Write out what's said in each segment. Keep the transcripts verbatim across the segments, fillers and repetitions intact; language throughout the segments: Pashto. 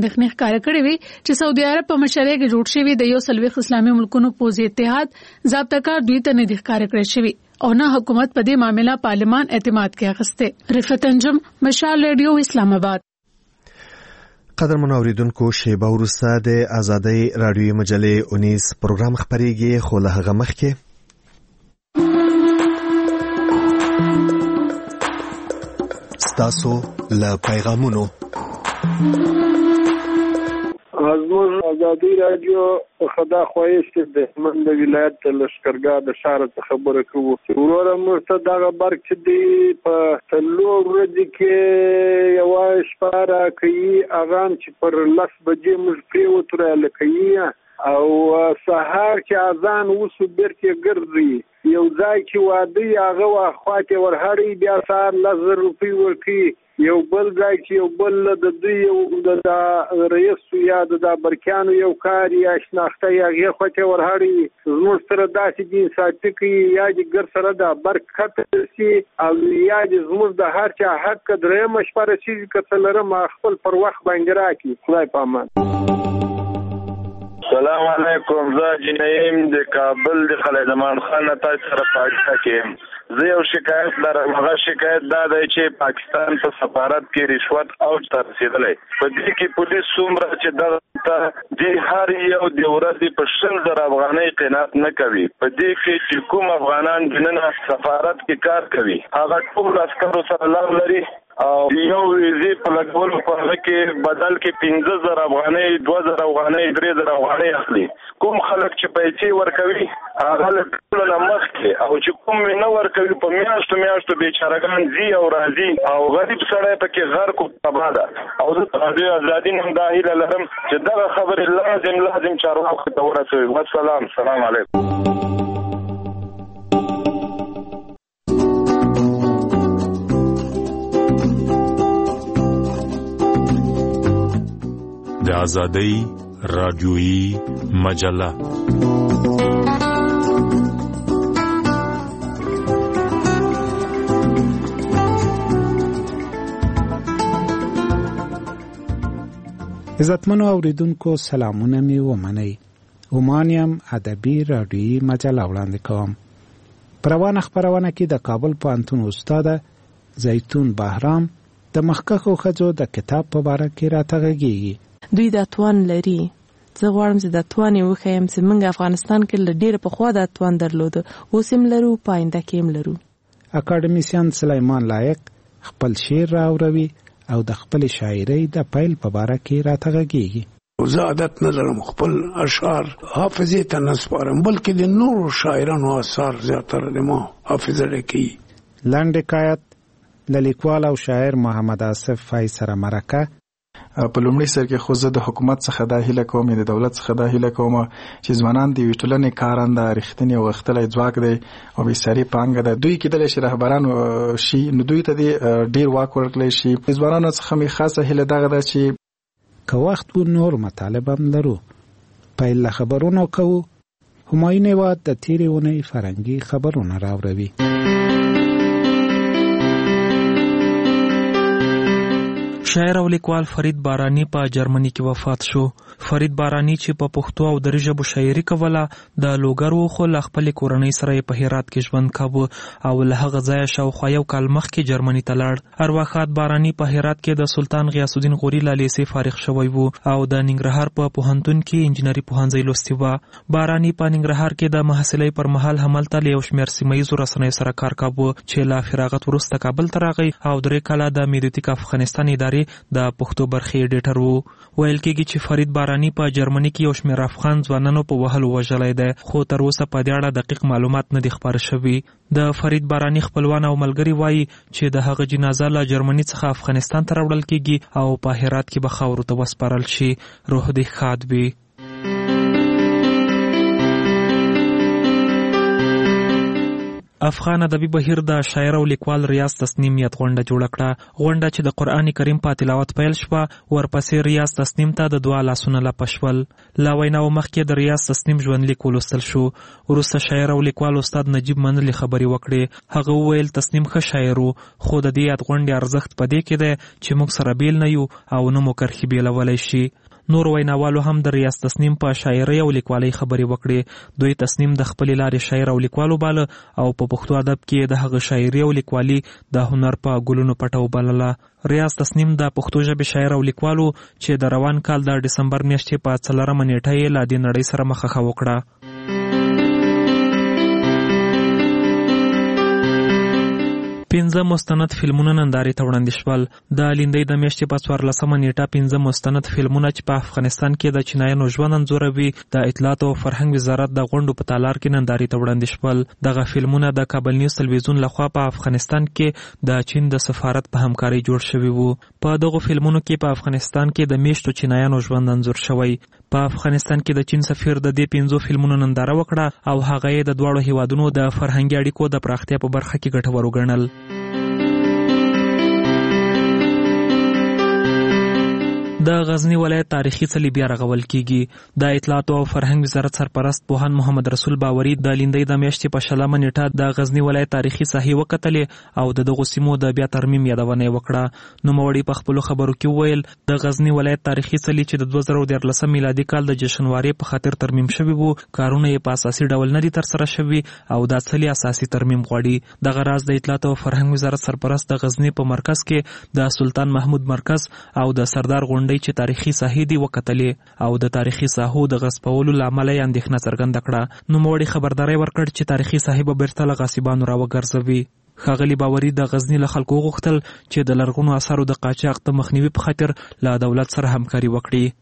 اندېښنې ښکاره کړې وي چې سعودي عرب په مشرۍ کې جوړ شوی د یو څلوېښت اسلامي ملکونو پوځي اتحاد ضابطه کار دوی ته نه دي ښکاره کړی شوی او نه حکومت په دې معاملې پارلمان اعتماد کې اخیسته. رفعت انجم، مشال ریډیو، اسلام آباد. قدرمنو اوریدونکو، شیبه وروسته د آزادۍ راډیویي مجلې اونیز پروګرام خپرېږي، خو له هغه مخکې ستاسو له پیغامونو زموږ آزادۍ راډیو خدا خوایست د هلمند ولایت د لښکرګاه د ښار څخه خبره کوو. وروره موږ ته دغه برق چې دی په څلور ورځې کې یوه شپه راکوي، هغه هم چې پر لس بجې موږ پرېوتو راله او سهار چې اذان وسو بیرته ګرځي، یو ځای چې واده هغه واخواته ورهړي، بیا سهار لس زره روپۍ ورکوي. یو بل ځای چې یو بل د دوی یو د رئیس یا د برکیانو یو کار یا شناخته یا هغې خواته ورهړي، زموږ سره داسې دي انصافي کوي، یا دې ګر سره د برق کته شي او یا دې زموږ د هر چا حق درېیمه شپه رسېږي که څه لرم خپل پر وخت باندې راکړي. خدای په امان. سلام علیکم، زه جنیم د کابل د خلیل زمان خان تاسو سره پاکستان کې زه یو شکایت لرم. هغه شکایت دا دی چې پاکستان په سفارت کې رشوت اوج ته رسېدلی. په دې کې پولیس څومره چې دغه د هر یو د ورځې په شل زره افغانۍ قناعت نه کوي. په دې کې چې کوم افغانان دننه سفارت کې کار کوي هغه ټول عسکرو سره لار لري او یو ویزې په لګولو په هغه کې بدل کې پنځه زره افغانۍ، دوه زره افغانۍ، درې زره افغانۍ اخلي. کوم خلک چې پیسې ورکوي هغه له ټولو نه مخکې، او چې کوم نه ورکوي په میاشتو میاشتو بیچارهګان ځي او راځي او غریب سړی پکې غرق او تباه ده. او زه د ازادي نه دا هیله لرم چې دغه خبرې لازم لازم چارواکو ته ورسوي. والسلام، سلام علیکم. د آزادۍ راډیویي مجله عزتمنو اوریدونکو، سلامونه می ومنئ. عمانیم ادبي راډیویي مجله وړاندې کوم. په روانه خپرونه کې د کابل پوهنتون استاده زیتون بهرام د مخکښو ښځو د کتاب په باره کې راته غږېږي. دوی دا توان لري. زه غواړم چې دا توان یې وښیم چې موږ افغانستان کې له ډېره پخوا دا توان درلوده، اوس هم لرو، په آینده کې هم لرو. اکاډمیسیان سلیمان لایق خپل شعر راوروي او د خپل شاعرۍ د پیل په باره کې راته غږېږي. زه عادت نه لرم خپل اشعار حافظې ته نه سپارم، بلکې د نورو شاعرانو اثار زیاتره د ما حافظه ډکوي. لنډ حکایت له لیکوال او شاعر محمد آصف فای سره مرکه. په لومړي سر کې خو زه د حکومت څخه دا هیله کوم، د دولت څخه دا هیله کوم چې ځوانان د یوې ټولنې کارنده، رښتینې او غښتلی ځواک دی او بېساري پانګه ده. دوی کېدلی شي رهبران شي، نو دوی ته دې ډېر واک ورکړلی شي. د ځوانانو څخه مې خاصه هیله دغه ده چې که وخت و نور مطالب هم لرو. پیل له خبرونو کوو. همایون هیواد د تېرې اونۍ فرهنګي خبرونه راوروي. شاعر او لیکوال فرید بارانی په جرمني کې وفات شو. فرید بارانی چې په پښتو او دري ژبو شاعري کوله، د لوګر و، خو له خپلې کورنۍ سره یې په هرات کې ژوند کاوه او له هغه ځایه شاوخوا یو کال مخکې جرمني ته لاړ. ارواښاد بارانی په هرات کې د سلطان غیاث الدین غوري له لیسې فارغ شوی و او د ننګرهار په پوهنتون کې انجنیري پوهنځی لوستی و. بارانی په ننګرهار کې د محصلۍ پر مهال هملته له یو شمېر سیمه ییزو رسنیو سره کار کاوه چې له فراغت وروسته کابل ته راغی او درې کاله د میډیاتیک افغانستان ادارې د پښتو برخې ایډیټر وو. ویل کېږي چې فرید بارانی په جرمني کې یو شمېر افغان ځوانانو په وهلو وژلی دی، خو تر اوسه په دې اړه دقیق معلومات نه دي خپاره شوي. د فرید بارانی خپلوان او ملګري وایي چې د هغه جنازه له جرمني څخه افغانستان ته راوړل کېږي او په هرات کې به خاورو ته وسپارل شي. روح دې ښاد وي. افغان ادبي بهیر د شاعر او لیکوال ریاض تسنیم یاد غونډه جوړه کړه. غونډه چې د قرآن کریم په تلاوت پیل شوه، ورپسې ریاض تسنیم ته د دعا لاسونه لپشول. لا ویناو مخکې د ریاض تسنیم ژوندلیک ولوستل شو. وروسته شاعر او لیکوال استاد نجیب منلي خبرې وکړې. هغه وویل تسنیم ښه شاعر و، خو د دې یاد غونډې ارزښت په دې کې دی چې موږ سره بیل نه یو او نه مو کرښې بیلولی شي. نور ویناوالو هم د ریاض تسنیم په شاعرۍ او لیکوالۍ خبرې وکړې. دوی تسنیم د خپلې لارې شاعر او لیکوال وباله او په پښتو ادب کې د هغه شاعري او لیکوالي د هنر په ګلونو پټه وبلله. ریاض تسنیم د پښتو ژبې شاعر او لیکوالو چې د روان کال د ډسمبر میاشتې په څلورمه نیټه یې له دې نړۍ سره مخه وکړه. پنځه مستند فلمونه نندارې ته وړاندې شول. د لیندۍ د میاشتې په څوارلسمه نیټه پنځه مستند فلمونه چې په افغانستان کې د چینایانو ژوند انځوروي د اطلاعات او فرهنګ وزارت د غونډو په تالار کې نندارې ته وړاندې شول. دغه فلمونه د کابل نیوز تلویزیون لخوا په افغانستان کې د چین د سفارت په همکارۍ جوړ شوي وو. په دغو فلمونو کې په افغانستان کې د میشتو چینایانو ژوند انځور شوی. په افغانستان کې د چین سفیر د دې پنځو فلمونو ننداره وکړه او هغه یې د دواړو هیوادونو د فرهنګي اړیکو د پراختیا په برخه کې ګټور وګڼل. د غزنی ولایت تاریخي څلي بیا رغول کیږي. د اطلاعات او فرهنګ وزارت سرپرست پوهان محمد رسول باوري د لیندۍ د میاشتې په شلمه نیټه د غزنی ولایت تاریخي ساحې وکتلې او د دغو سیمو د بیا ترمیم یادونه یې وکړه. نوموړي په خپلو خبرو کې وویل د غزنی ولایت تاریخي څلي چې د دوه زره دیارلسم میلادي کال د جشنوارې په خاطر ترمیم شوي وو، کارونه یې په اساسي ډول نه دي ترسره شوي او دا څلي اساسي ترمیم غواړي. دغه راز د اطلاعات او فرهنګ وزارت سرپرست د غزنی په مرکز کې د سلطان محمود مرکز او د سردار غونډۍ چې تاریخي ساحې دي وکتلې او د تاریخي ساحو د غصبولو له امله یې اندېښنه څرګنده کړه. نوموړي خبرداری ورکړ چې تاریخي ساحې به بیرته له غاصبانو راوګرځوي. ښاغلي باوري د غزنی له خلکو وغوښتل چې د لرغونو اثارو د قاچاق د مخنیوي په خاطر له دولت سره همکاري وکړي.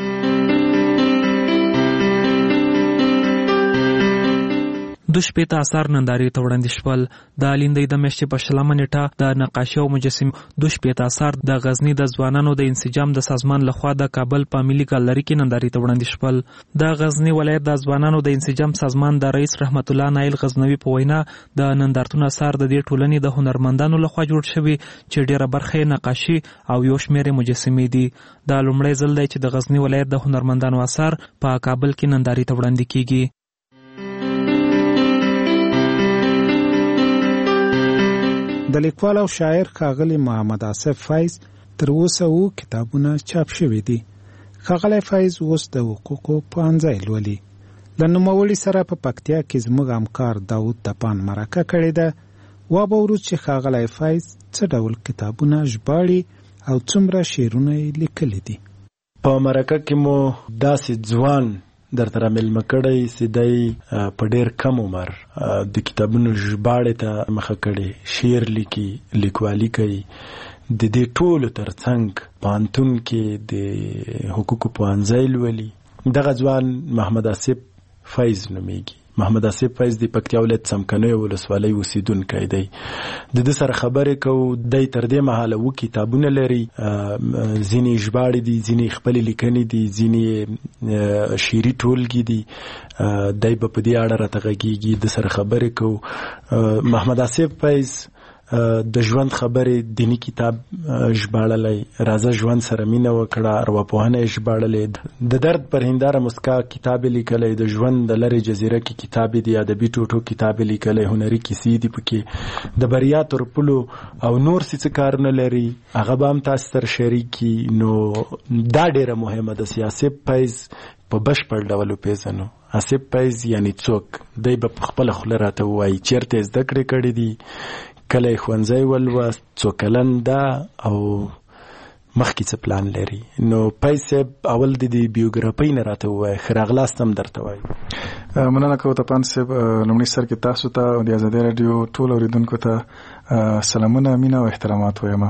دو شپېته اثار نندارې ته وړاندې شول. د لیندۍ د میاشتې په شلمه نیټه د نقاشي او مجسم دو شپېته اثار د غزنی د ځوانانو د انسجام د سازمان لخوا د کابل په ملي ګالري کې نندارې ته وړاندې شول. د غزنی ولایت د ځوانانو د انسجام سازمان د رئیس رحمت الله نایل غزنوي په وینا د نندارتون اثار د دې ټولنې د هنرمندانو لخوا جوړ شوي چې ډیره برخه یې نقاشي او یو شمېر مجسمې دي. دا لومړی ځل دی چې د غزنی ولایت د هنرمندانو اثار په کابل کې نندارې ته وړاندې کیږي. د لیکوال او شاعر ښاغلي محمد آصف فیض تر اوسه اووه کتابونه چاپ شوي دي. ښاغلی فیض اوس د حقوقو پوهنځی لولي. له نوموړي سره په پکتیا کې زموږ همکار داود تپان مرکه کړې ده. وابورو چې ښاغلی فیض څه ډول کتابونه ژباړي او څومره شعرونه یې لیکلي دي. په مرکه کې مو داسې ځوان درته رامیلمه کړی چې دی په ډېر کم عمر د کتابونو ژباړې ته مخه کړې، شعر لیکي، لیکوالي کوي. د دې ټولو ترڅنګ پوهنتون کې د حقوقو پوهنځی لولي. دغه ځوان محمد آصف فیض نومیږي. محمد آصف فیض د پکتیا ولایت څمکنیو ولسوالۍ اوسیدونکی دی. د ده سره خبرې کوو. دی تر دې مهاله اووه کتابونه لري، ځینې ژباړې دي، ځینې خپلې لیکنې دي، ځینې شعري ټولګې دي. دی به په دې اړه راته غږېږي، د سره خبرې کوو. محمد آصف فیض د ژوند خبرې دینی کتاب ژباړلی، راځه ژوند سره مینه وکړه ارواپوهنه یې ژباړلی، د درد پر هنداره مسکا کتاب یې لیکلی، د ژوند د لرې جزیره کې کتاب یې دی، ادبي ټوټو کتاب یې لیکلی، هنري کیسې دي پکې، د بریا تر پلو او نور څه کارونه لري، هغه به هم تاسو سره شریکي. نو دا ډېره مهمه ده چې آصف فیض په بشپړ ډول وپېژنو. آصف فیض یعنی څوک؟ دی به په خپله خوله راته ووایي چېرته یې زده کړې کړې دي، کله یې ښوونځی ولوست، څو کلن ده او مخکې څه پلان لري. نو فیض صاحب اول د دې بیوګرافۍ نه راته ووایه. ښه راغلاست هم درته وایو. مننه کوو تپان صاحب. لومړي سر کې تاسو ته او د ازادۍ راډیو ټولو اورېدونکو ته سلامونه، مینه او احترامات وایم.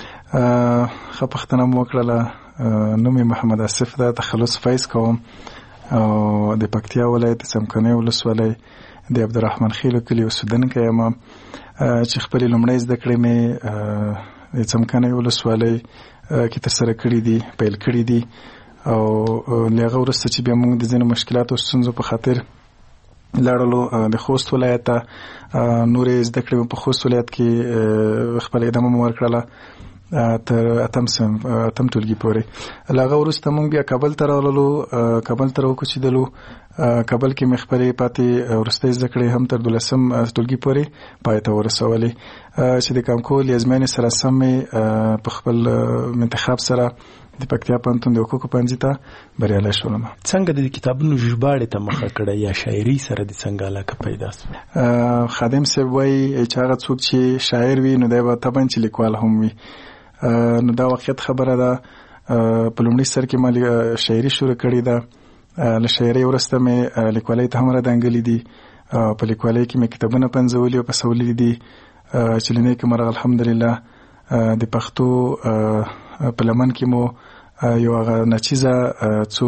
ښه پوښتنه مو وکړله. نوم یې محمد آصف ده، تخلص فیض کوم او د پکتیا ولایت څمکنیو ولسوالۍ د عبدالرحمن خیلو کلي اوسېدونکی یم چې خپلې لومړۍ زده کړې مې د څمکنیو ولسوالۍ کې ترسره کړي دي، پیل کړي دي. او له هغه وروسته چې بیا موږ د ځینو مشکلاتو او ستونزو په خاطر لاړلو د خوست ولایت ته، نورې زده کړې په خوست ولایت کې خپل ادامه مو ورکړله تر اتم سم اتم ټولګي پورې. له هغه وروسته موږ بیا کابل ته راغلو، کابل ته راوکوچېدلو. کابل کې مې خپلې پاتې وروستۍ زده کړې هم تر دولسم ټولګي پورې پای ته ورسولې، چې د کامکول یا ازموینې سره سم مې په خپل انتخاب سره د پکتیا پوهنتون د حقوقو پوهنځي ته بریالی شولم. څنګه د کتابونو ژباړې ته مخه کړه یا شاعري سره د څنګه علاقه پیدا شوه؟ خادم صاحب وایي چې هغه څوک چې شاعر وي نو دی به طبعا چې لیکوال هم وي. نو دا واقعیت خبره ده. په لومړي سر کې ما شاعري شروع کړې ده، له شاعرۍ وروسته مې لیکوالۍ ته هم راډنګلې دي. په لیکوالۍ کې مې کتابونه پنځولي او پسولي دي چې له نیکه مرغه الحمدلله د پښتو په لمن کې مو یو هغه نچیزه څو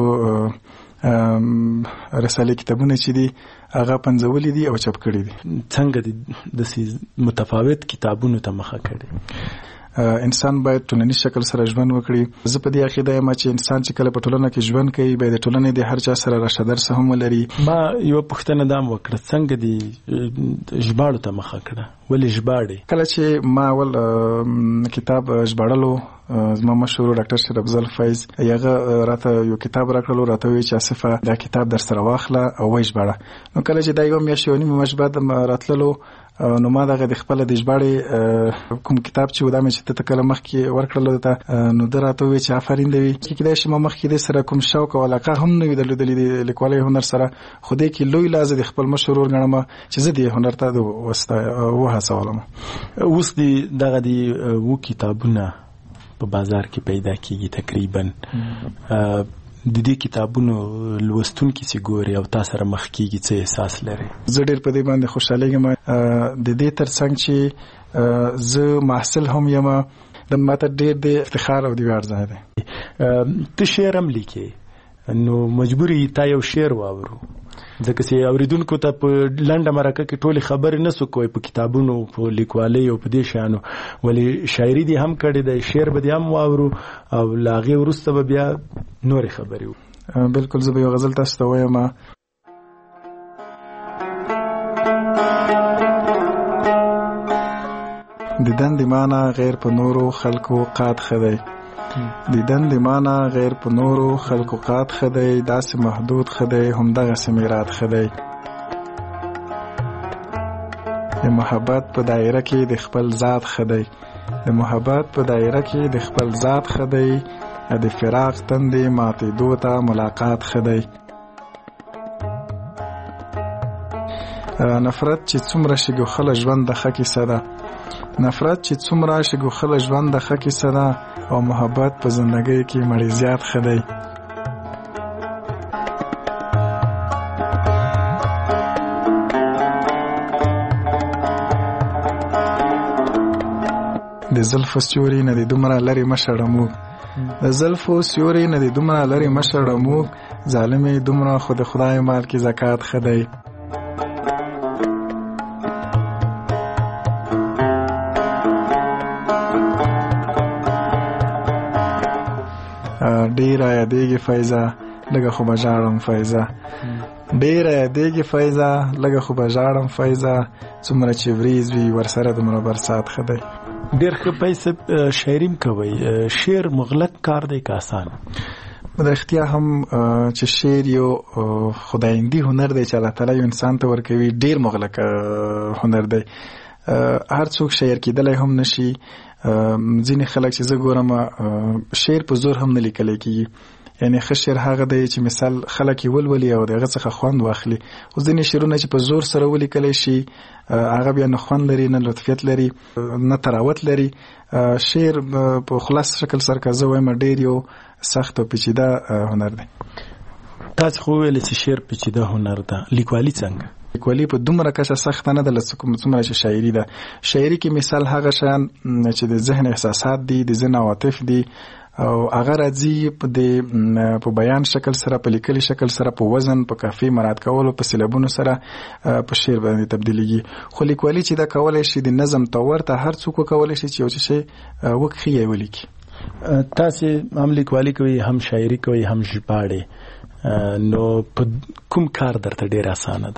رسالې کتابونه چې دي هغه پنځولي دي او چاپ کړي دي. څنګه د متفاوت کتابونو ته مخه کړي؟ انسان باید ټولنیز شکل سره ژوند وکړي. زه په دې عقیده یم چې انسان چې کله په ټولنه کې ژوند کوي باید د ټولنې د هر چا سره راشه درسه هم ولري. ما یو پوښتنه دا وکړه، څنګه د ژباړو ته مخه کړه؟ ولې ژباړې؟ کله چې ما اول کتاب ژباړلو، زما مشهور ډاکټر شریف افضل فیض هغه راته یو کتاب راکړلو، راته ویل چې آصفه دا کتاب در سره واخله او وایي ژباړه. نو کله چې دا یو میاشت یو نیمه میاشت بعد راتللو نو ما دغه د خپل د ژباړې کوم کتاب چې ودا مې چې ته کله مخکې ورکړلو ته نو ده راته وویل چې آفرین دی، چې کیدای شي ما مخکې دې سره کوم شوق او علاقه هم نه وي درلودلې د لیکوالۍ هنر سره، خو دې کې لوی لاس د خپل مشر ورور ګڼم چې زه دې هنر ته وهڅولم. اوس دې دغه د اووه کتابونه په بازار کې پیدا کیږي تقریبا. د دې کتابونو لوستونکي چې ګوري او تاسو سره مخ کیږي څه احساس لري؟ زه ډېر په دې باندې خوشحالیږم. د دې ترڅنګ چې زه محصل هم یم، د ماته ډېر د افتخار او د ویاړ ځای دی. ته شعر هم لیکې، نو مجبوري تا یو شعر واورو، ځکه چې اوریدونکو ته په لنډه مرکه کې ټولې خبرې نه سو کوی په کتابونو په لیکوالۍ او په دې شیانو، ولې شاعري دې هم کړې ده، شعر به دې هم واورو او له هغې وروسته به بیا نورې خبرې وو. بلکل. زه به یو غزل تاسو ته وایم: دیدن د مانا غیر په نورو خلکو قاد خدای، دیدن د مانا غیر په نورو خلکو قاد خدای، داسې محدود خدای همدغسې میرات خدای. د محبت په دایره کې د خپل ذات خدای، د محبت په دایره کې د خپل ذات خدای، د فراق تندې ماتېدو ته ملاقات خدای. نفرت چې څومره شګوخله ژوند د ښه کیسه ده، نفرت چې څومره شګوخله ژوند د ښه کیسه ده، او محبت په زندګۍ کې مړی زیات ښه دی. د زلفو سیوري نه د دومره لرې مشړه موږ، د زلفو سیوري نه د دومره لرې مشړه موږ، ظالمې دومره خو د خدای مال کې زکات ښه دی. ډیره یادېږي فیضه لږه خو به ژاړم فیضه، ډیره یادېږي فیضه لږه خو به ژاړم فیضه، څومره چې وریځ وي ورسره دومره برسات ښه دی. ډېر ښه فیض شاعري هم کوئ، شعر مغلق کار دی که آسان؟ د اختیا هم چې شعر یو خدایندي هنر دی چې الله تعالی یو انسان ته ورکوي، ډېر مغلق هنر دی. هر څوک شاعر کېدلی هم نشي. ځینې خلک چې زه ګورم شعر په زور هم نه لیکلی کېږي، یعنی ښه شعر هغه دی چې مثال خلک یې ولولي او د هغه څخه خوند واخلي. خو ځینې شعرونه چې په زور سره ولیکلی شي هغه بیا نه خوند لري، نه لطفیت لري، نه تراوت لري. شعر په خلاص شکل سره که زه وایم ډېر یو سخت او پیچیده هنر دی. تاسو خو ویلې چې شعر پیچیده هنر ده، لیکوالي څنګه؟ لیکوالي په دومره کچه سخته نه ده لکه څومره چې شاعري ده. شاعري کې مثال هغه شیان چې د ذهن احساسات دي، د ذهن عواطف دي، او هغه راځي په په بیان شکل سره، په لیکلي شکل سره، په وزن، په کافي مراعات کولو، په سیلابونو سره په شعر باندې تبدیلیږي. خو لیکوالي چې دا کولی شي د نظم طور ته هر څوک وکولی شي چې یو څه شی وکړي یا ولیکي. تاسې هم لیکوالي کوئ، هم شاعري کوئ، هم ژباړې، نو په کوم کار درته ډېر اسانه ده؟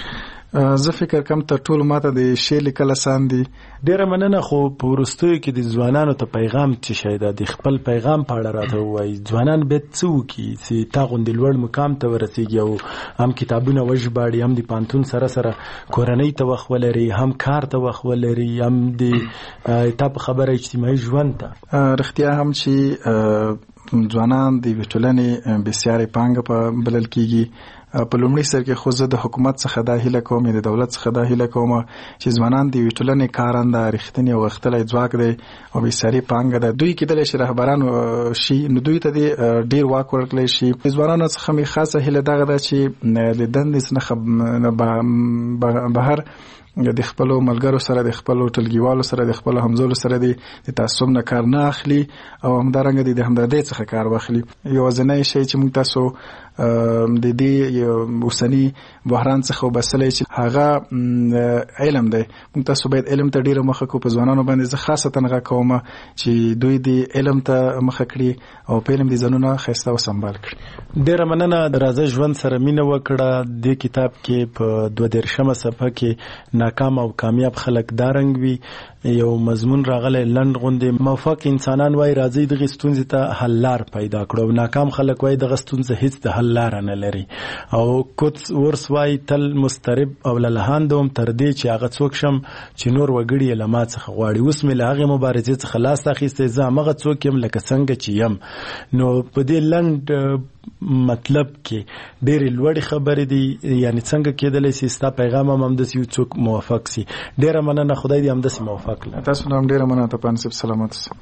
زه فکر کوم تر ټولو ماته د شعر لیکل اسان دي. ډیره مننه. خو په وروستیو کې د ځوانانو ته پیغام څه شی ده؟ د خپل پیغام په اړه راته ووایي. ځوانان باید څه وکړي چې تا غوندې لوړ مقام ته ورسېږي او هم کتابونه وژباړي، هم د پوهنتون سره سره کورنۍ ته وخت ولري، هم کار ته وخت ولري، هم د تا په خبره اجتماعي ژوند ته. رښتیا هم چې ځوانان د یوې ټولنې بسیارې پانګه په بلل کېږي. په لومړي سر کې خو زه د حکومت څخه دا هیله کوم، د دولت څخه دا هیله کوم چې ځوانان د یوې ټولنې کارنده، رښتینی او غښتلی ځواک دی او بېساري پانګه ده. دوی کېدلی شي رهبران شي، نو دوی ته دې ډېر واک ورکړلی شي. د ځوانانو څخه مې خاصه هیله دغه ده چې له دندې څخه بهر د خپلو ملګرو سره، د خپلو ټولګیوالو سره، د خپلو همزولو سره د تعصب نه کار نه اخلي او همدارنګه د همدردۍ څخه کار واخلي. یوازینی شی چې موږ تاسو د دې اوسني بحران څخه وباسلی چې هغه علم دی. موږ تاسو باید علم ته ډېره مخه کړو. په ځوانانو باندې زه خاصتا غږ کوم چې دوی د علم ته مخه کړي او په علم دې ځانونه ښایسته او سمبال کړي. ډېره مننه. د راځه ژوند سره مینه وکړه. د کتاب کې په دوه دېرشمه صفحه کې ناکام او کامیاب خلک دا رنګ وي. یو مضمون راغلی لنډ غوندې، موفق انسانان وایي راځي دغې ستونزې ته حل لار پیدا کړو، او ناکام خلک وایي دغه ستونزه هیڅ د حل لاره نه لري. او کوتس ورس وایي تل مضطرب او للهانده وم تر دې چې هغه څوک شم چې نور وګړي یې له ما څخه غواړي. اوس مې له هغې مبارزې څخه لاس اخیستی، زه همغه څوک یم لکه څنګه چې یم. نو په دې لنډ مطلب کې ډېرې لوړې خبرې دي، یعنی څنګه کېدلی سي ستا پیغام هم همداسې یو څوک موفق سي. ډېره مننه. خدای دې همداسې موفق کړي. تاسو نه هم ډېره مننه. طپان صاحب سلامت اوسئ.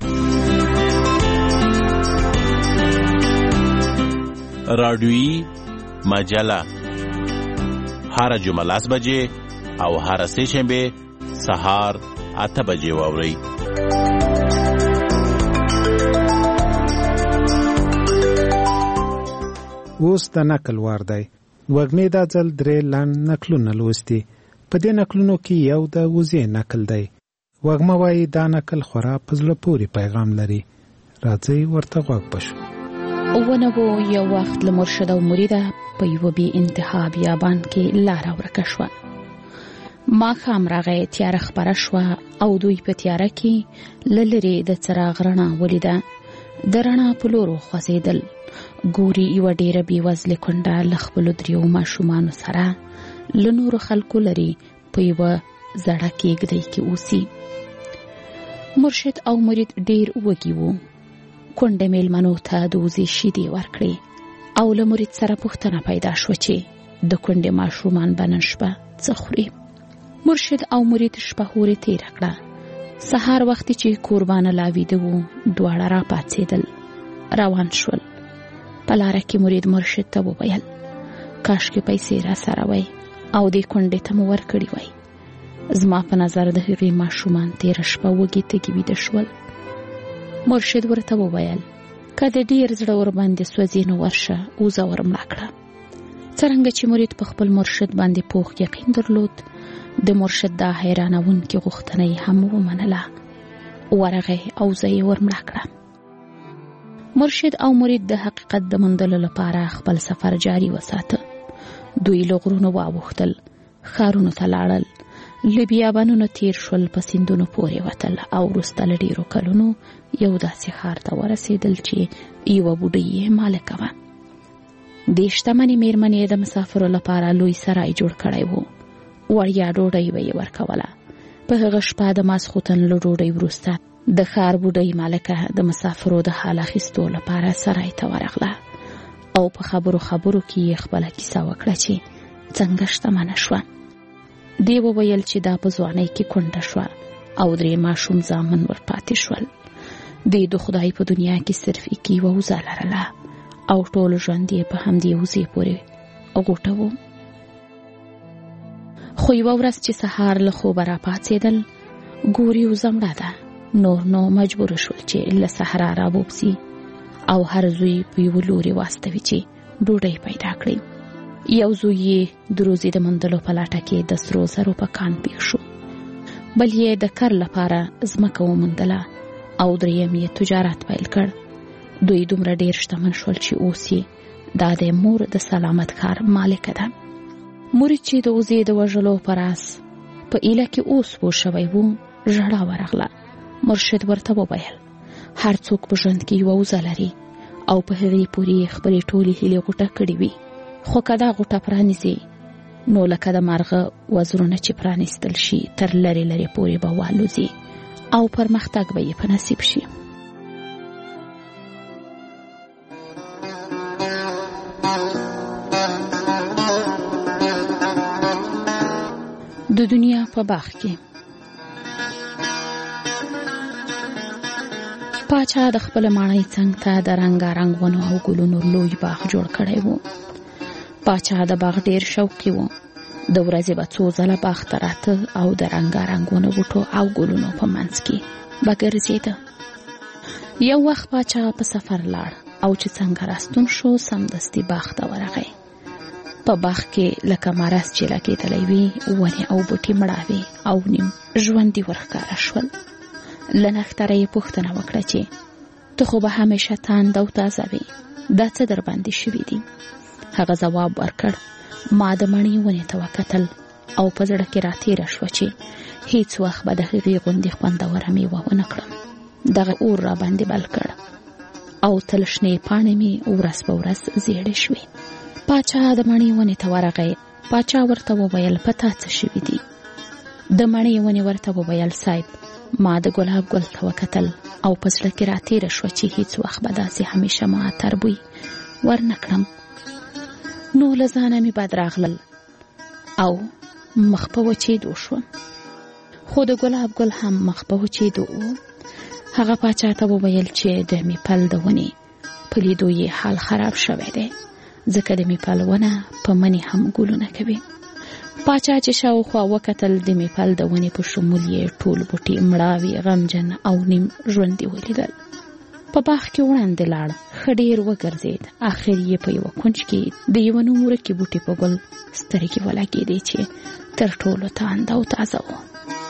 رادیویي مجله هر جمعه لاس بجې او هر سه شنبه سهار اته بجې واورئ. اوس د نقل وار دی. وږمې دا ځل درې لنډ نقلونه لوستي. په دې نقلونو کې یو د وزې نقل دی. وږمه وایي دا نقل خورا په زړه پورې پیغام لري. راځئ ورته غوږ بشو. ونه و یو وخت له مرشد او مریده په یوه بې انتها بیابان کې لاره ورکه شوه. ماښام راغی، تیاره خپره شوه او دوی په تیاره کې له لرې د څراغ رڼا ولیده. د رڼا په لور وخوځېدل. ګوري یوه ډېره بېوزلې کونډه له خپلو دریو ماشومانو سره له نورو خلکو لرې په یوه زړه کېږدۍ کې اوسي. مرشد او مرید ډېر وږي وو. کونډې مېلمنو ته د وزې شیدې ورکړې او له مرید سره پوښتنه پیدا شوه چې د کونډې ماشومان به نن شپه څه خوري. مرشد او مرید شپه هورې تېره کړه. سهار وختې چې کوربانه لا ویده وو، دواړه را پاڅېدل، روان شول. په لاره کې مرید مرشد ته وویل کاشکې پیسې را سره وای او دې کونډې ته مو ورکړې وای. زما په نظر د هغې ماشومان تېره شپه وږي تږي ویده شول. مرشد ورته وویل که د ډېر زړه ورباندې سوځي نو ورشه اوزه ورمړه کړه. څرنګه چې مرید په خپل مرشد باندې پوخ یقین درلود، د مرشد دا حیرانوونکې غوښتنه یې هم ومنله. ورغی او زه یې ورمړه کړه. مرشد او مرید د حقیقت د موندلو لپاره خپل سفر جاري وساته. دوی له غرونو واوښتل، ښارونو ته لاړل، له بیابانونو تیر شول، په سیندونو پورې وتل او وروسته له ډېرو کلونو یو داسې ښار ته ورسېدل چې یوه بوډۍ یې مالکه وه. دې شتمنې مېرمنې د مسافرو لپاره لوی سرای جوړ کړی و. وړیا ډوډۍ به یې ورکوله. په هغه شپه د ماسخوتن له ډوډۍ وروسته د ښار بوډۍ مالکه د مسافرو د حال اخیستو لپاره سرای ته ورغله او په خبرو خبرو کې یې خپله کیسه وکړه چې څنګه شتمنه شوه. دی وویل چې دا په ځوانۍ کې کونډه شوه او درې ماشوم زامن ورپاتې شول. دی د خدای په دنیا کې صرف یې یوه وزه لرله او ټول ژوند یې په همدې وزې پورې غوټه و. خو یوه ورځ چې سهار له خوبه راپاڅېدل، ګوري وزه مړه ده. نور نو مجبور شول چې له صحرا راووځي او هر زوی په یوه لوري واستوي چې ډوډۍ پیدا کړي. یو زوی یې د روزي د موندلو په لټه کې د سرو زرو په کان پېښ شو، بل یې د کر لپاره ځمکه وموندله او دریم یې تجارت پیل کړ. دوی دومره ډېر شتمن شول چې اوس یې دا د مور د سلامت کار مالکه ده. مرید چې د وزې د وژلو پر اس په ایله کې اوس پوه شوی و، ژړا ورغله. مرشد ورته وویل هر څوک په ژوند کې یوه وزه لري او په هغې پورې خپلې ټولې هیلې غوټه کړې وي، خو که دا غوټه پرانیزي نو لکه د مارغه وزرونه چې پرانیستل شي تر لرې لرې پورې به والوځي او پرمختګ به یې په نصیب شي. د دنیا په باغ کې پاچا د خپل ماڼۍ څنګ ته د رنګارنګ ونو او ګلونو لوی باغ جوړ کړی و. پاچا د باغ ډیر شوقي و. د ورځې به څو ځله باغ ته راته او د رنګارنګ ونو بوټو او ګلونو په منځ کې به ګرځېده. یو وخت پاچا په سفر لاړ او چې څنګه راستون شو سمدستي باغ ته ورغی. په باغ کې لکه مرز چې لګېدلی وي ونې او بوټي مړاوي او نیم ژوندي ورښکاره شول. له نښتره یې پوښتنه وکړه چې ته خو به همیشه تاند او تازه وې، دا څه در باندې شوي دي؟ هغه ځواب ورکړ ما د مڼې ونې ته وکتل او په زړه کې راتېره شوه چې هیڅ وخت به د هغې غوندې خوندوره میوه ونه کړم. دغه اور را باندې بل کړ او تل شنې پاڼې مې ورځ په ورځ زیړې شوې. پاچا د مڼې ونې ته ورغی. پاچا ورته وویل په تا څه شوي دي؟ د مڼې ونې ورته وویل صاحب ما د ګلاب ګل ته وکتل او په زړه کې راتېره شوه چې هیڅ وخت به داسې همیشه معطر بوی ورنه کړم. نو له ځانه مې بد راغلل او مخ په وچېدو شوم. خو د ګلاب ګل هم مخ په وچېدو و. هغه پاچا ته وویل چې د میپل د ونې په لیدو یې حال خراب شوی دی، ځکه د میپل ونه په مني هم ګلونه کوي. پاچا چې شاوخوا وکتل د میپل د ونې په شمول یې ټول بوټي مړاوي غمجن او نیم ژوندي ولیدل. په باغ کې وړاندې لاړ، ښه ډېر وګرځېد. آخر یې په یوه کونج کې د یوه نومورکي بوټي په ګل سترګې ولګېدې چې تر ټولو تاند او تازه و.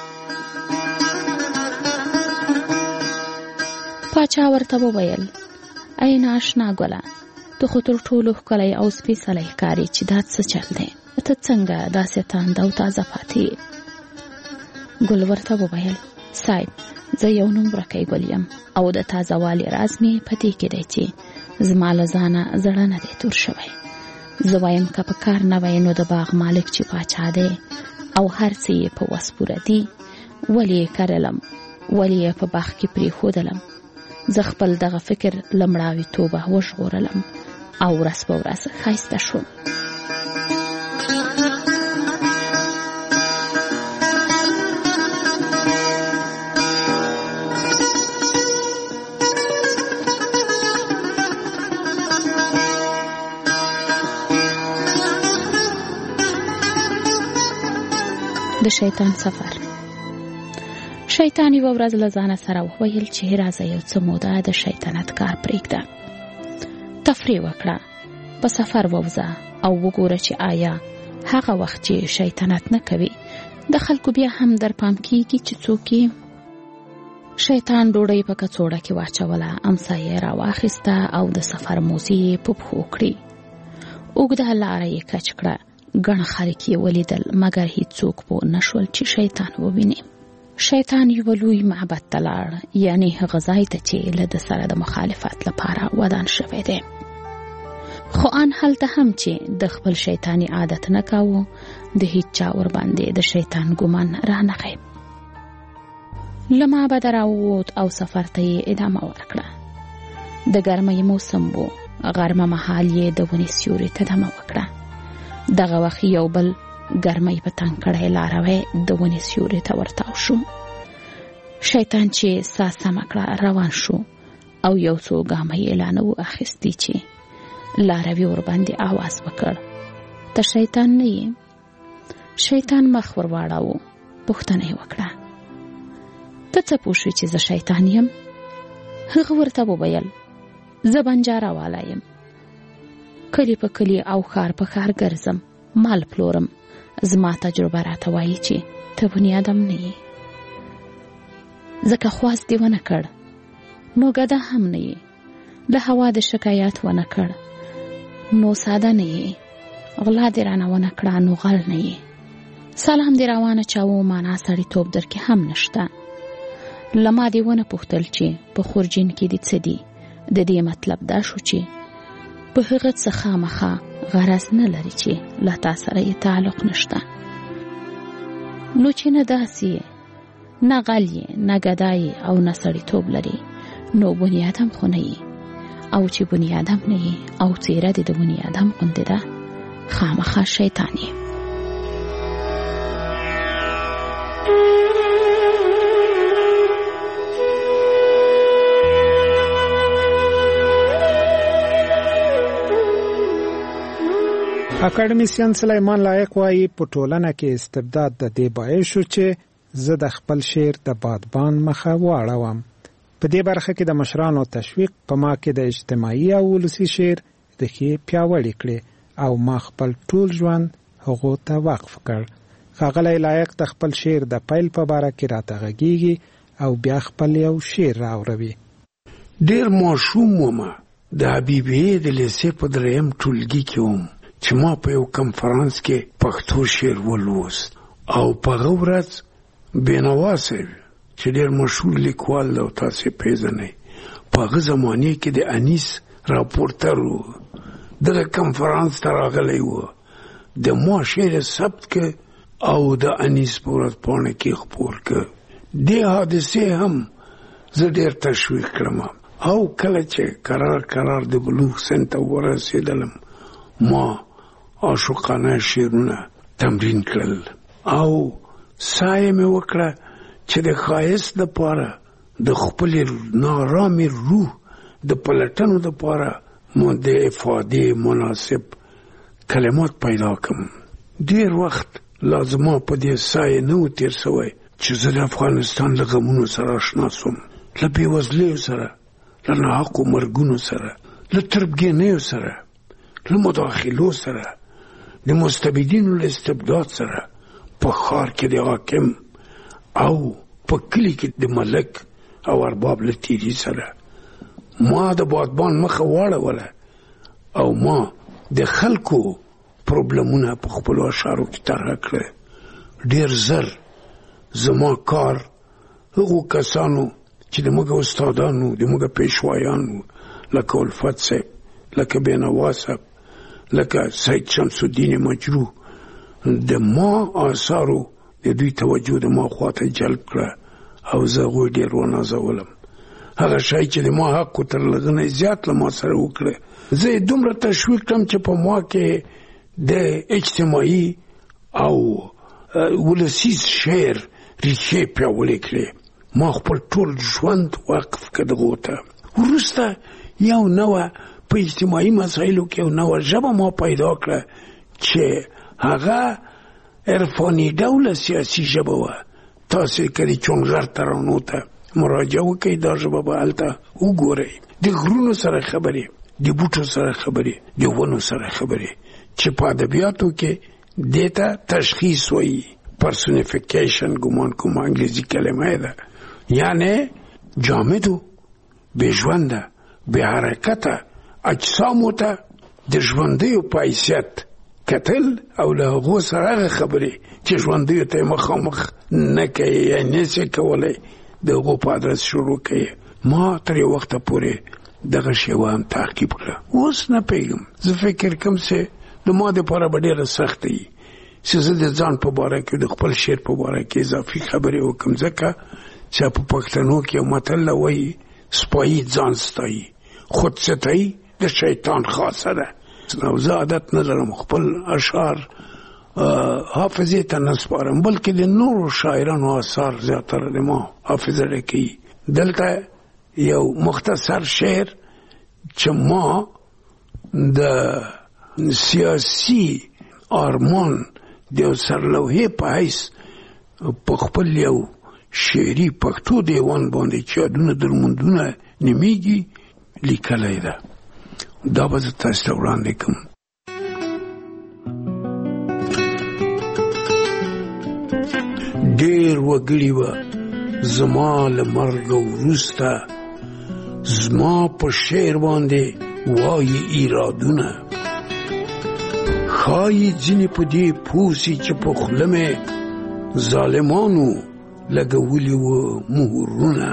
پاچا ورته وویل ای ناشنا ګله، ته خو تر ټولو ښکلی او سپېڅلی ښکارې چې دا څه چل دی؟ ته څنګه داسې تاند او تازه پاتې؟ ګل ورته وویل صاحب زه یو نومورکی ګل یم او د تازه والي راز مې په دې کې دی چې زما له ځانه زړه نه دی تور شوی. زه وایم که په کار نه وی نو د باغ مالک چې پاچا دی او هر څه یې په وس پوره دي ولې یې کرلم، ولې یې په باغ کې پرېښودلم. زه خپل دغه فکر له مړاویتوبه وژغورلم او ورځ په ورځ ښایسته شوم. د شیطان سفر. شیطان یوه ورځ له ځانه سره وویل چې راځه یو څه موده د شیطنت کار پرېږده، تفریح وکړه، په سفر ووځه او وګوره چې آیا هغه وخت چې شیطنت نه کوي د خلکو بیا هم در پام کیږي چې څوک یې. شیطان ډوډۍ په کڅوړه کې واچوله، امسایه را واخیسته او د سفر موزې یې په پښو کړې. اوږده لاره یې کچ کړه. ګڼ خلک یې ولیدل مګر هیڅوک پوه نه شول چې شیطان وویني. شیطان یوه لوی معبد ته لاړ، یعنې هغه ځای ته چې له ده سره د مخالفت لپاره ودان شوی دی. خو ان هلته هم چې د خپل شیطاني عادت نه کاوه د هیڅ چا ورباندې د شیطان ګمان رانغی. له معبده راووت او سفر ته یې ادامه ورکړه. د ګرمۍ موسم و، غرمه مهال یې د ونې سیوري ته دمه وکړه. دغه وخت یو بل ګرمۍ په تنګ کړی لاروی د ونې سیوري ته ورتاو شو. شیطان چې ساه سمه کړه روان شو او یو څو ګامه یې لا نه و اخیستي چې لاروي ورباندې آواز وکړ ته شیطان نه یې؟ شیطان مخ ور واړاوه. پوښتنه یې وکړه ته څه پوه شوې چې زه شیطان یم؟ هغه ورته وویل زه بنجاره والا یم، کلی په کلی او ښار په ښار ګرځم، مال پلورم. زما تجربه راته وایي چې ته بني آدم نه یې، ځکه خواست دې ونه کړ نو ګده هم نه یې، له هوا د شکایت ونه کړ نو ساده نه یې، غلا دې رانه ونه کړه نو غل نه یې. سلام دې روانه چاو معنا سړیتوب در کې هم نشته. له ما دې ونه پوښتل چې په خورجین کې دې څه دي. د دې مطلب دا شو چې په هغه څه خامخا غرض نه لري چې له تا سره یې تعلق نشته. نو چې نه داسې نه غل یې نه ګدای او نه سړیتوب لري نو بنیادم خو نه یې. او چې بنیادم نه یې او څیره دې د بنیادم غوندې ده خامخا شیطان یې. اکاډمیسین سلیمان لایق وایي په ټولنه کې استبداد د دې باعث شو چې زه د خپل شعر د بادبان مخه واړوم. په دې برخه کې د مشرانو تشویق په ما کې د اجتماعي او ولسي شعر د ښې پیاوړي کړې او ما خپل ټول ژوند هغو ته وقف کړ. ښاغلی لایق د خپل شعر د پیل په باره کې راته غږیږي او بیا خپل یو شعر راوروي. ډېر ماشوم ومه د حبیبیې د لیسې په دریم ټولګي کې وم چې ما په یو کنفرانس کې پښتو شعر ولوست او په هغه ورځ بینوا صاحب چې ډېر مشهور لیکوال دی او تاسې پیژنئ په هغه زمانې کې د انیس راپورټر و دغه کنفرانس ته راغلی و د ما شعر ثبت که او د انیس په ورځپاڼه کې خپور که. دې حادثې هم زه ډېر تشویق کړم او کله چې قرار قرار د بلوغ سن ته ورسېدلم ما عاشقانه شعرونه تمرین کړل او سایه مې وکړه چې د ښایست دپاره د خپلې نارامې روح د پلټنو دپاره مو د افادې مناسب کلمات پیدا کړم. ډېر وخت لازما په دې سایه نه و تېر سوی چې زه د افغانستان له غمونو سره اشنا سوم، له بېوزلیو سره، له ناحقو مرګونو سره، له تربګنیو سره، له مداخلو سره، د مستبدینو له استبداد سره، په ښار کې د حاکم او په کلي کې د ملک او ارباب له تیري سره. ما د بادبان مخه واړوله او ما د خلکو پروبلمونه په خپلو اشعارو کې طرحه کړه. ډېر زر زما کار هغو کسانو چې د موږ استادانو د موږ پیشوایانو لکه الفت صاحب، لکه بینوا صاحب، لکه سید شمس الدین مجروح د ما آثارو د دوی توجه د ما خواته جلب کړه او زه هغوی ډېر ونازولم. هغه شی چې د ما حق تر لږه نه زیات له ما سره وکړه زه یې دومره تشویق کړم چې په ما کې د اجتماعي او ولسي شعر ریښې پیاوړې کړې. ما خپل ټول ژوند وقف کړ دغو ته. وروسته یو نوه په اجتماعي مسایلو کې یو نوه ژبه ما پیدا کړه چې هغه عرفاني ډوله سیاسي ژبه وه. تاسې که د چونغر ترانو ته مراجعه وکئ دا ژبه به هلته وګورئ. د غرونو سره خبرې، د بوټو سره خبرې، د ونو سره خبرې چې په ادبیاتو کې دې ته تشخیص وایي. پرسونیفیکیشن ګمان کوم انګلیسي کلمه ده، یعنی جامدو بې ژونده بې حرکته اجسامو ته د ژوندیو په حیثیت کتل او له هغو سره هغه خبرې چې ژوندیو ته یې مخامخ نه کوي یا نسې کولی د هغو په ادرس شروع کوي. ما تر یو وخته پورې دغه شیوه هم تعقیب کړه. اوس نه پوهېږم، زه فکر کوم چې د ما دپاره به ډېره سخته وي چې زه د ځان په باره کې د خپل شعر په باره کې اضافي خبرې وکړم، ځکه چې په پښتنو کې یو متل وایي سپایي ځان ستایي، خودستایي د شیطان خاصه ده. او زه عادت نه لرم خپل اشعار حافظې ته نه سپارم، بلکې د نورو شاعرانو اثار زیاتره د ما حافظه ډکوي. دلته یو مختصر شعر چې ما د سیاسي آرمان د یو سرلوحې په حیث په خپل یو شعري پښتو دیوان باندې چې یادونه درموندونه نومیږي لیکلی ده. دا به زه تاسو ته وړاندې کړم. ډېر وګړي وه زما له مرګه وروسته زما په شعر باندې وایي ایرادونه. خای ځینې په دې پوسی چې په خوله مې ظالمانو لګولي وو مهرونه.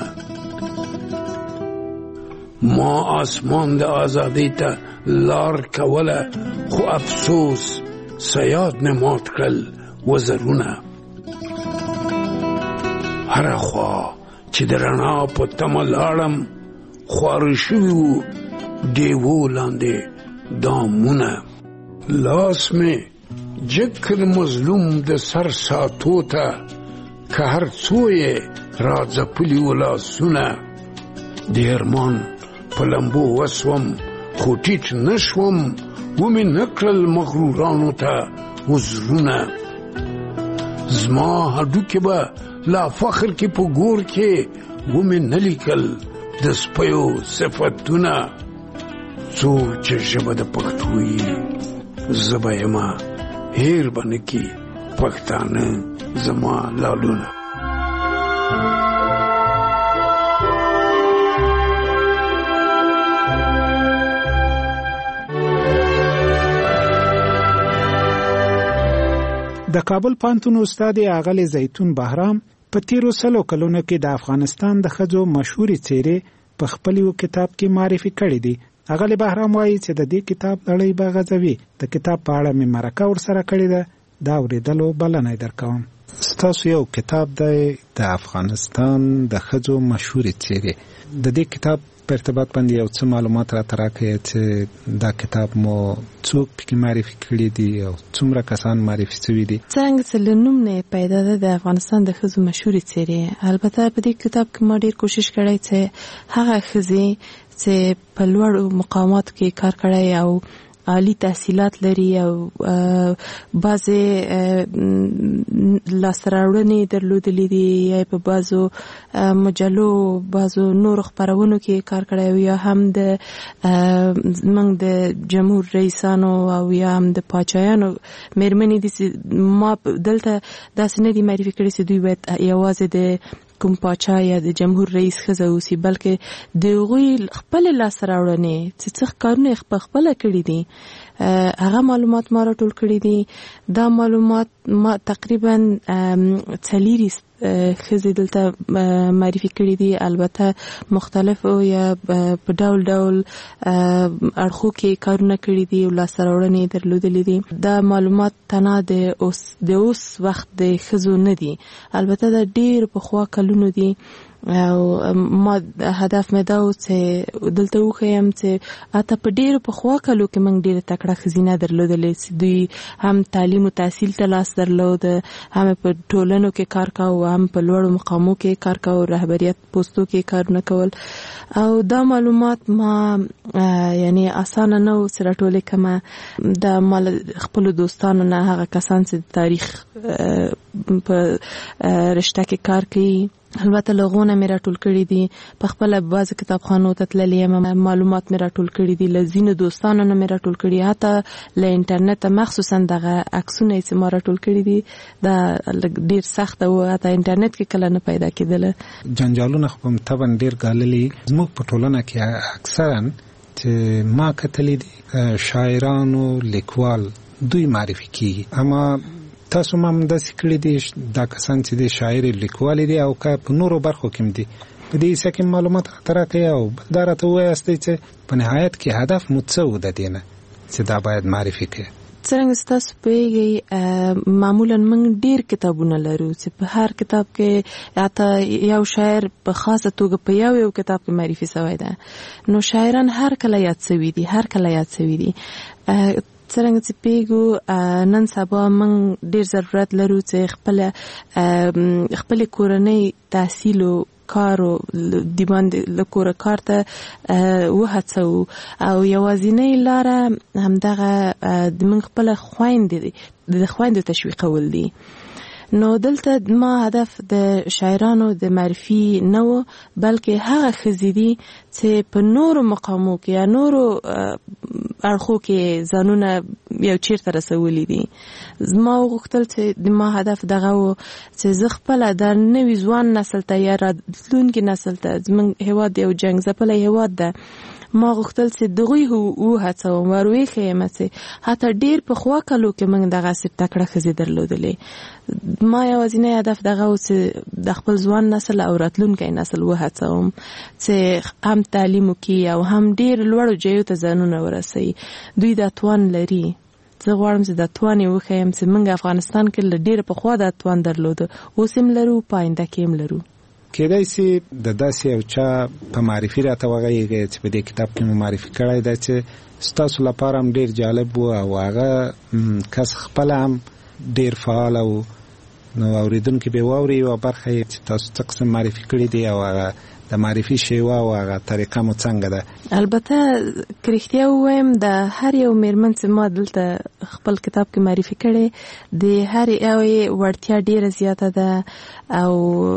ما آسمان د آزادۍ ته لار کوله، خو افسوس سیاد مې مات کړل وزرونه. هره خوا چې د رڼا په تمه لاړم، خواره شوي وو ډیوو لاندې دامونه. لاس مې جګ کړ مظلوم د سر ساتو ته، که هر څو یې را ځپلي وو لاسونه. د ارمان په لمبو وسوم خو ټیټ نه شوم، ومې نه کړل مغرورانو ته عذرونه. زما هډوکې به لا فخر کې په ګور کې ومې نه لیکل د سپیو صفتونه. څوک چې ژبه د پښتو یې زه به یمه هیر به نه کي پښتانه زما لالونه. د کابل پوهنتون استاد اغلی زیتون بهرام په تیرو سلو کلونو کې د افغانستان د ښځو مشهوري څیرې په خپل یو کتاب کې معرفي کړي دي. اغلی بهرام وایي چې د دې کتاب لړۍ به غځوي. د کتاب په اړه مې مرکه ورسره کړې ده، دا اورېدلو بلنه درکوم. ستاسو یو کتاب دی د افغانستان د ښځو مشهوري څیرې. د دې کتاب په ارتباط باندې یو څه معلومات راته راکړئ چې دا کتاب مو څوک پکې معرفي کړي دي او څومره کسان معرفي شوي دي. څنګه چې له نوم نه پیدا ده د افغانستان د ښځو مشهورې څیرې. البته په دې کتاب کې ما ډېر کوشش کړی چې هغه ښځې چې په لوړو مقاماتو کې کار کړی او عالی تحصیلات لري او بعضې لاسته راوړنې درلودلې دي، یا په بعضو مجلو بعضو نورو خپرونو کې کار کړی، او یا هم د زموږ د جمهور رئیسانو او یا هم د پاچایانو مېرمنې دي چې ما دلته داسې نه دي معرفي کړي چې دوی باید یوازې د کوم پاچا یا د جمهور رئیس ښځه اوسي، بلکې د هغوی خپلې لاسته راوړنې چې څه کارونه یې پخپله کړي دي هغه معلومات ما راټول کړي دي. دا معلومات ما تقریبا څلېرې ښځې دلته معرفي کړي دي، البته مختلفو یا په ډول ډول اړخو کې کارونه کړي دي او لاسته راوړنې درلودلې دي. دا معلومات تنها د اوس د اوس وخت د ښځو نه دي، البته دا ډېر پخوا کلونو دي. او ما هدف مې دا و چې دلته وښیم چې اته په ډېرو پخوا کلو کې موږ ډېره تکړه ښځینه درلودلې چې دوی هم تعلیم و تحصیل ته لاس درلود، هم په ټولنو کې کار کاوه، هم په لوړو مقامو کې کار کاوه، رهبریت پوستو کې کارونه کول. او دا معلومات ما یعنی اسانه نه و چې راټولې کړمه. دا ما خپلو دوستانو نه، هغه کسان چې تاریخ په رشته کې کار کوي، البته لغونه مې راټول کړي دي. په خپل بعض کتابخانو ته تللې یم، معلومات مې راټول کړي دي، له ځینو دوستانو نه مې راټول کړي، حتی له انټرنیټ مخصوصا دغه عکسونه چې ما راټول کړي دي دا ډیر سخت او حتی انټرنیټ کې کله نه پیدا کېدل. جنجالونه خو په تبن ډیر غاللي زموږ په ټولنه کې اکثرا چې ما کتلې دي شاعرانو لیکوال دوی معرفي کیږي، اما تاسو ما مداسې کړي دي دا کسان چې د شاعر لیکوال دي او که په نورو برخو کې دي په دې څه کې معلومات راکړئ او دا راته ووایاست چې په نهایت کې هدف مو څه و د دې نه چې دا باید معرفي کړئ. څرنګه ستاسو پوهیږئ معمولا موږ ډیر کتابونه لرو چې په هر کتاب کې حتی یو شاعر په خاصه توګه په یو یو کتاب کې معرفي شوی ده، نو شاعران هر کله یاد شوي دي هر کله یاد شوي دي. څرنګه چې پیګو نن سبا موږ ډیر ضرورت لرو چې خپل خپل کورنۍ تحصیل او کارو د باندې له کوره کار ته وهڅو او یوازینۍ لاره همدغه د موږ خپل خویندې د خویندو تشویقول دي. نو دلته ما هدف د شاعرانو د معرفي نه و، بلکې هغه ښځې دي چې په نورو مقامو کې یا نورو اړخو کې ځانونه یو چیرته رسولي دي. زما وغوښتل چې د ما هدف دغه و چې زه خپله د نوي ځوان نسل ته یا راتلونکي نسل ته، زموږ هېواد یو جنګ ځپلی هېواد ده، ما غوښتل چې دغوی وهڅوم ورویښیم چې حتی ډېر پخوا کلو کې موږ دغسې تکړه ښځې درلودلې. ما یوازینی هدف دغه و چې د خپل ځوان نسل او راتلونکی نسل وهڅوم چې هم تعلیم وکړي او هم ډېر لوړو ځایو ته ځانونه ورسوي. دوی دا توان لري. زه غواړم چې دا توان یې وښیم چې موږ افغانستان کې له ډېره پخوا دا توان درلوده، اوس هم لرو، په آینده کې هم لرو. کېدای سي د داسې یو چا په معرفي راته وغږېږئ چې په دې کتاب کې مو معرفي کړی دی چې ستاسو لپاره هم ډېر جالب و او هغه کس خپله هم ډېر فعال و، نو اورېدونکي به واوري یوه برخه یې چې تاسو څه قسم معرفي کړي دي او هغه د معرفي شیوه او هغه طریقه مو څنګه ده. البته که رښتیا ووایم د هر یو مېرمن چې ما دلته خپل کتاب کې معرفي کړی د هر یوې وړتیا ډېره زیاته ده او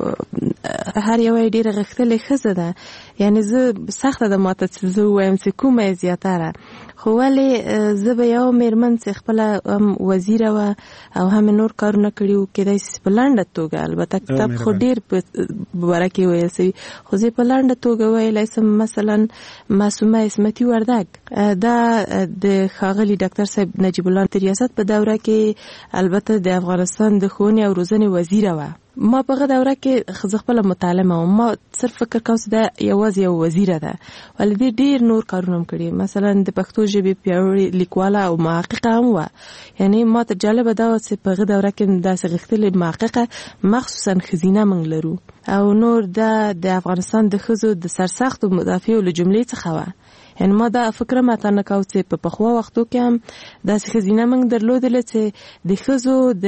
هر یوه یې ډېره غښتلې ښځه ده. یعنې زه سخته ده ماته چې زه ووایم چې کومه یې زیاتره، خو ولې زه به یوه مېرمن چې خپله هم وزیره وه او هم نور کارونه کړي وو، کېدای شي په لنډه توګه، البته کتاب خو ډېر په باره کې ویل شوي، خو زه په لنډه توګه ویلی شم. مثلا معصومه عصمتي وردګ، دا د ښاغلي ډاکټر صاحب نجیب الله د ریاست په دوره کې البته د افغانستان د ښوونې او روزنې وزیره وه. ما په هغه دوره کې زه خپله متعلمه وم، ما صرف فکر کوم چې دا یوازې یو وزیره ده، ولې دې ډېر نور کارونه هم کړي. مثلا د پښتو ژبې پیاوړې لیکواله او محققه هم وه. یعنې ما ته جالبه دا وه چې په هغه دوره کې داسې غښتلې محققه مخصوصا ښځینه موږ لرو. او نور دا د افغانستان د ښځو د سرسختو مدافعو له جملې څخه وه. یعنې ما دا فکر ماته نه کوو چې په پخوا وختو کې هم داسې ښځینه موږ درلودله چې د ښځو د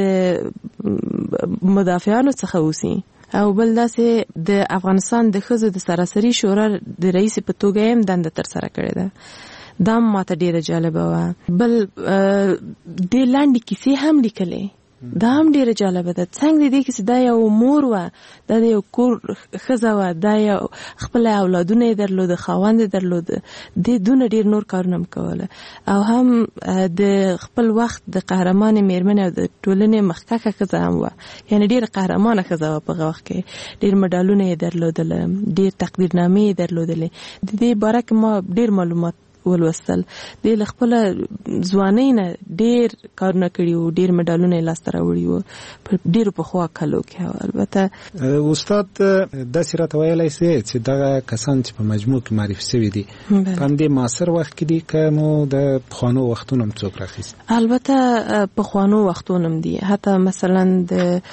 مدافعانو څخه اوسي. او بل داسې د افغانستان د ښځو د سراسري شورا د رئیس په توګه هم دنده ترسره کړې ده. دا هم ماته ډېره جالبه وه. بل ډېر لنډې کیسې هم لیکلې، دا هم ډېره جالبه ده. څنګه د دې کیسې دا یو مور وه، دا د یو کور ښځه وه، دا یو خپله اولادونه یې درلوده، خاوند یې درلوده، دې دونه ډېر نور کارونه هم کوله او هم د خپل وخت د قهرمانې مېرمنې او د ټولنې مخکښه ښځه هم وه. یعنې ډېره قهرمانه ښځه وه په هغه وخت کې. ډېر مډالونه یې درلودله، ډېر تقدیرنامې یې درلودلې. د دې باره کې ما ډېر معلومات ولوستل. دې له خپله ځوانۍ نه ډېر کارونه کړي وو، ډېر مډالونه یې لاسته راوړي وو په ډېرو پخوا کلو کې. البته استاد داسې راته ویلی سي چې دغه کسان چې په مجموع کې معرفي سوي دي په همدې معاصر وخت کې دي که مو د پخوانو وختونو هم څوک راخیستي؟ البته پخوانو وختونو هم دي. حتی مثلا د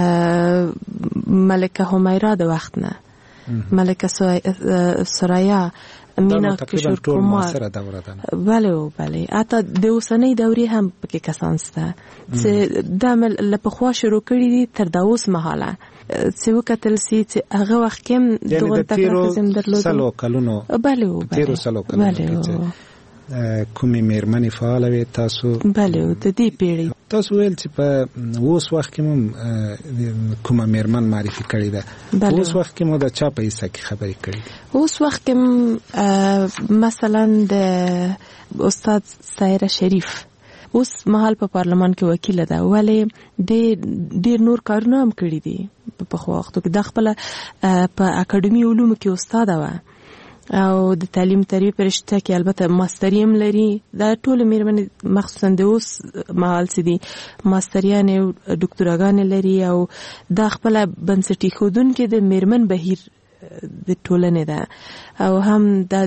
ملکه حمیره د وخت نه، ملکه ثریا، مینا کشور کمار، بله بله، حتی د اوسنۍ دورې هم پکې کسان شته چې دا له پخوا شروع کړي دي تر دا اوس مهاله چې وکتل سي چې هغه وخت کې هم دغه تکړه ښځې درلودې. سلو کلونو بله تېرو سلو کلونو کې کومې مېرمنې فعاله وې تاسو؟ بله، د دې پیړۍ. تاسو ویل چې په اوس وخت کې مو کومه مېرمن معرفي کړې ده. په اوس وخت کې مو د چا په حصه کې خبرې کړې دي؟ اوس وخت کې مثلا د استاد سایره شریف اوس مهال په پارلمان کې وکیله ده، ولې ډېر نور کارونه هم کړي دي په پخوا وختو کې. دا خپله په اکاډمي علومو کې استاده وه او د تعلیم تربیې په رشته کې البته ماستري هم لري. دا ټولې مېرمنې مخصوصا د اوس مهال چې دي ماستریانې او ډاکټوراګانې لري او دا خپله بنسټ ایښودونکې د مېرمن بهیر د ټولنې ده او هم دا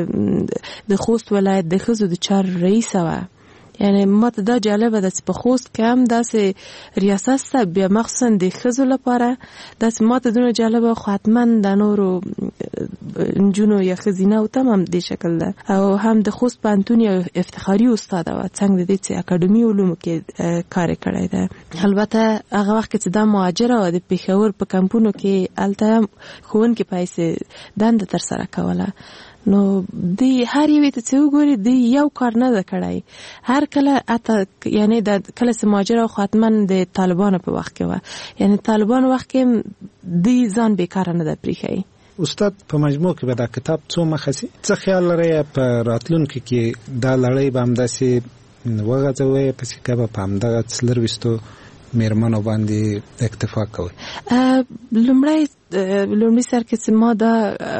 د خوست ولایت د ښځو د چارو رئیسه وه. یعنی ماته دا جالبه ده چې په خوست کې هم داسې ریاست شته بیا مخصوصا د ښځو لپاره. داسې ماته دونه جالبه، خو حتما د نورو نجونو یا ښځینهو ته هم دې شکل ده. او هم د خوست پوهنتون یو افتخاري استاده وه، څنګه د دې چې اکاډمي علومو کې کار یې کړی ده. البته هغه وخت کې چې دا مهاجره وه د پېښور په کمپونو کې، هلته هم ښوونکې په حیث دنده ترسره کوله. نو دی هر یوې ته چې وګوري دی یو کار نه ده کړی. هر کله اته یعنی د کله چې مهاجره او خاتمن د طالبانو په وخت کې وه، یعنی طالبانو وخت کې دی ځان بیکاره نه ده پریښی. استاد په مجموع کې به دا کتاب څو مخه سي؟ څه خیال لرئ په راتلونکي کې دا لړۍ به همداسې وغځوئ پسې که به په همدغه څلرویشتو مېرمنو باندې اکتفا کوئ؟ لومړی لومړي سر کې چې ما دا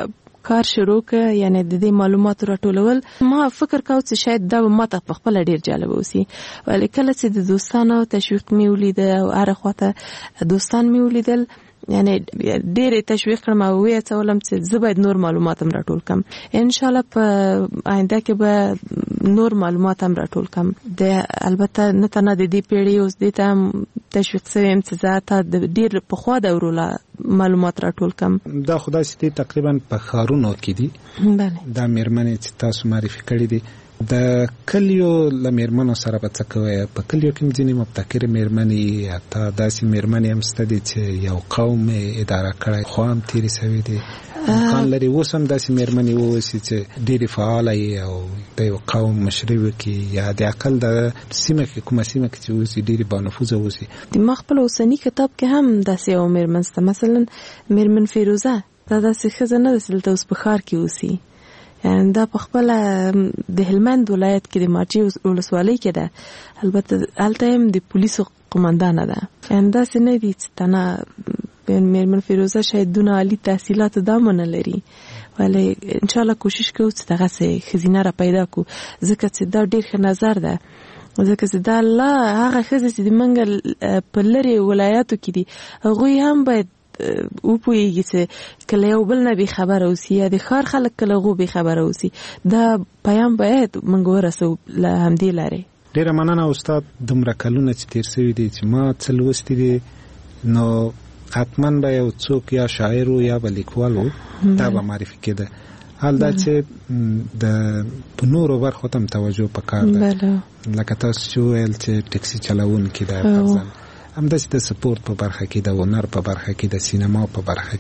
کار شروع ک یعنی د دې معلوماتو راټولول ما فکر کاوه چې شاید دا ما ته په خپل ډیر جالب وسی ولی کله چې د دوستانو تشویق می ولید او هر خواته دوستان می ولیدل یعنی ډېر تشویق کړم او وی څه ولم چې زه باید نور معلومات هم راټول کم ان شاء الله په آینده کې به نور معلومات هم راټول کم د البته نه تنه د دې پیړۍ اوس د ته تشویق سویم چې زه ته د ډېر په خوا د ورولا معلومات راټول کم دا خدای ستې تقریبا په خارونو کې دي بله دا میرمنې چې تاسو معرفي کړې دي د کلیو له میرمنو سره به څه کوئ په کلیو کې ځینې مبتکرې میرمنې حتی داسې میرمنې هم شته دي چې یو قوم اداره کړی خو هم تېرې شوي دي امکان لري اوس هم داسې میرمنې واوسي چې ډېرې فعاله وي او د یو قوم مشري وکړي یا د عقل د سیمه کې کومه سیمه کې چې اوسي ډېرې بانفوذه اوسي د ما خپل اوسني کتاب کې هم داسې یو میرمن شته مثلا میرمن فیروزه دا داسې ښځه نه ده چې دلته اوس په ښار کې اوسي یعنی دا په خپل د هلمند ولایت کې د مارچي ولسوالۍ کې ده البته هلته هم د پولیسو قماندانه ده یعنی داسې نه دي چې تنه میرمن فیروزه شاید دونه عالی تحصیلات دامو نه لري ولی انشاءالله کوشش کوو چې دغسې ښځینه را پیدا کړو ځکه چې دا ډېر ښه نظر ده ځکه چې دا لا هغه ښځې چې د منګه په لرې ولایاتو کې دي هغوی هم باید او پوهیږي چې کله یو بل نه بې خبره اوسي یا د ښار خلک کله هغو بې خبره اوسي دا پیام باید موږ ورسو له همدې لارې ډېره مننه استاد دومره کلونه چې تېر شوي دي چې ما څه لوستي دي نو حتما به یو څوک یا شاعر و یا به لیکوال و دا به معرفي کېده حال دا چې د په نورو برخو ته هم توجه پکار ده لکه تاسو چې وویل چې ټکسي چلوونکي ده فرضاً همداسې د سپورت په برخه کې د هنر په برخه کې د سینما په برخه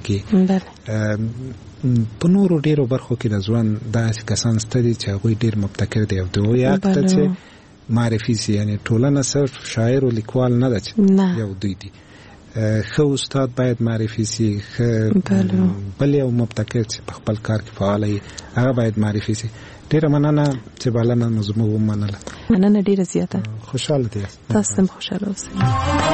کې په نورو ډیرو برخو کې د ژوند داسې کسان شته دي چې هغوی ډیر مبتکر دي او د هغوی حق ته چې معرفي سي یعنې ټولنه صرف شاعر او لیکوال نه ده چې یو دوی دي ښه استاد باید معرفي سي ښه بل یو مبتکر چې په خپل کار کې فعال وي هغه باید معرفي سي ډیره مننه چې بلنه مو زموږ ومنله مننه ډیره زیاته خوشحاله دي تاسو هم خوشحاله اوسئ